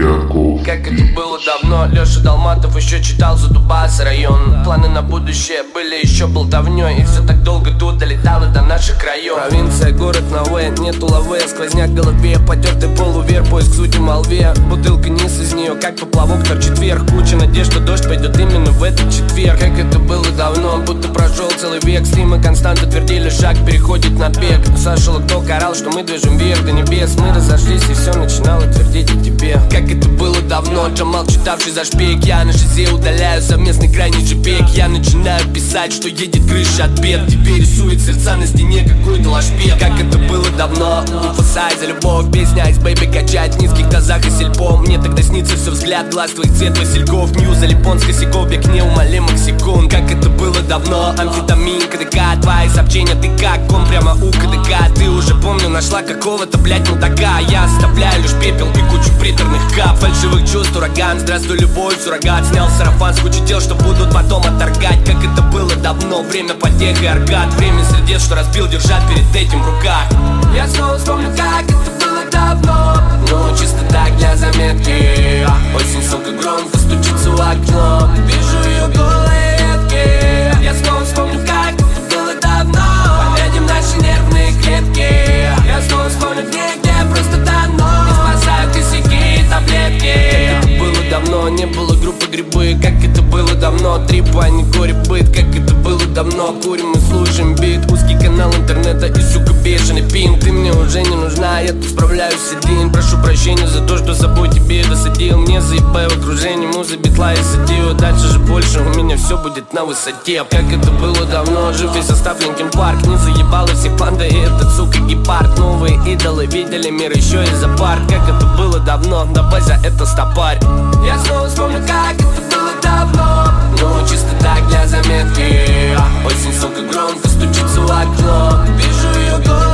Яков. Как это было давно, Леша Долматов еще читал за Дубаса район. Планы на будущее были еще болтовней, и все так долго тут долетало до наших краев. Провинция, город на В, нету лавы, сквозняк в голове, потертый полувер, поиск сути молве. Бутылка низ из нее, как поплавок торчит вверх. Куча надежд, что дождь пойдет именно в этот четверг. Как это было давно, будто прошел целый век. Стримы константы твердили, шаг переходит на бег. Саша Локток орал, что мы движем вверх до небес. Мы разошлись и все начинало твердить о тебе. Как это было давно, Джамал, читавший за шпик. Я на шизе удаляю совместный крайний джипек. Я начинаю писать, что едет крыша от бед. Теперь рисует сердца на стене какой-то лашпек. Как это было давно, инфосайт за любовь. Песня из Бэйби качает в низких тазах и сельпо. Мне тогда снится все взгляд глаз твоих цвет васильков. Мьюз, алипон с косяков, бег неумолимых секунд. Как это было давно, амфетамин, КДК. Твои сообщения, ты как, он прямо у КДК. Ты уже, помню, нашла какого-то, блять, мудака. Я оставляю лишь пепел и кучу приторных кап. Фальшивых чувств, ураган, здравствуй, любовь, суррогат. Снял сарафан с кучи дел, что будут потом отторгать. Как это было давно, время потех и аркад. Время сердец, что разбил, держать перед этим в руках. Я снова вспомню, как это было давно. Ну, чисто так для заметки. Осень, сука, громко стучится в окно. Вижу ее голые ветки. Я снова вспомню, как это было давно. Поедем наши нервные клетки. Я снова вспомню дни, где просто давно не спасают косяки и таблетки. Как это было давно, не было группы грибы. Как это было давно, трип, а не горе-быт. Как это было давно, курим и слушаем бит. Узкий канал интернета и, сука, бешеный пин. Ты мне уже не нужна, я тут справляюсь один. Прошу прощения за то, что собой тебе досадил. Мне заебай в окружении музы, битла и сатива. Дальше же больше, у меня все будет на высоте. Как это было давно, жив весь состав Линкин Парк. Не заебало всех панда и этот, сука, гепард. Новые идолы видели мир еще и за парк. Как это было давно, давай за это стопарь. Я снова вспомню, как это было давно. Ну, чисто так для заметки. Осень, сука, громко стучится в окно. Вижу ее голос.